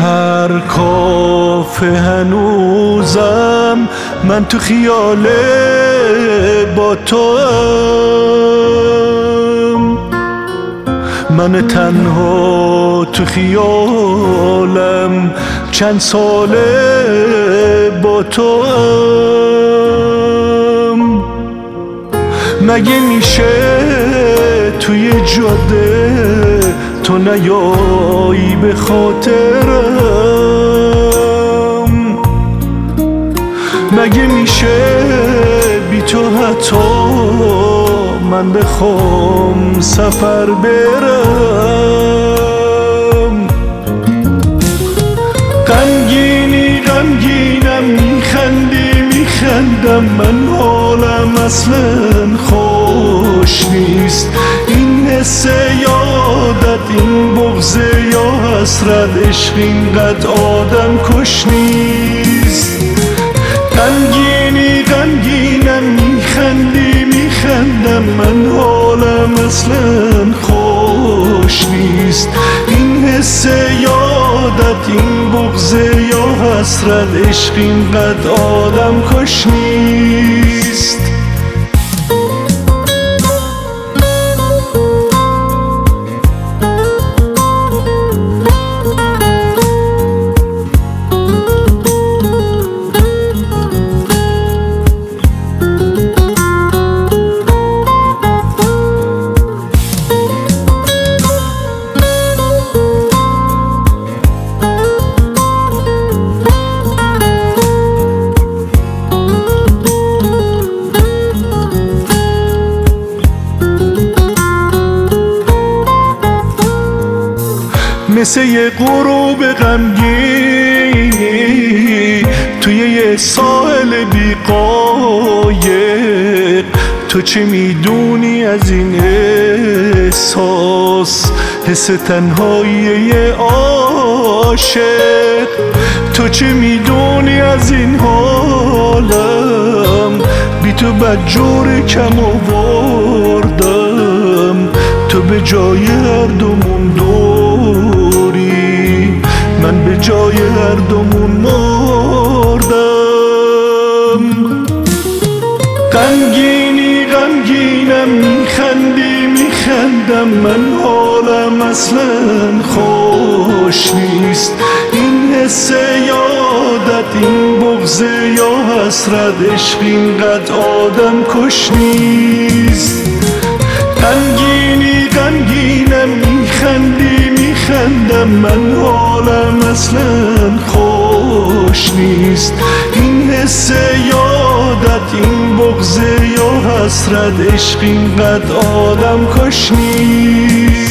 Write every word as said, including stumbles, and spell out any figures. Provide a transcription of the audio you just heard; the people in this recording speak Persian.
هر کافه هنوزم من تو خیال با تو ام، من تنها تو خیالم چند ساله با تو ام. مگه میشه توی جاده تو نیایی به خاطرم؟ مگه میشه بی تو حتی من بخوام سفر برم؟ غمگینی غمگینم، میخندی میخندم، من حالم اصلا خوش نیست. این حس یادت، این بغض یا حسرت، عشق اینقدر آدم کش نیست. غمگینی غمگینم، میخندی میخندم، من حالم اصلا خوش نیست. این حس یادت، این بغض یا حسرت، عشق اینقدر آدم کش نیست. مثل یه غروب غمگینی توی یه ساحل بی‌قایق، تو چه میدونی از این احساس، حس تنهایی یه عاشق؟ تو چه میدونی از این حالم، بی تو بدجور کم آوردم، تو به جای هر دومون دوری، من به جای هر دومون مردم. غمگینی غمگینم، میخندی میخندم، من حالم اصلا خوش نیست. این حس یادت، این بغض یا حسرت، عشق اینقدر آدم کش نیست. غمگینی غمگینم، میخندی میخندم، من حالم اصلا خوش نیست. این حس یادت، این بغض یا حسرت، عشق اینقدر آدم کش نیست.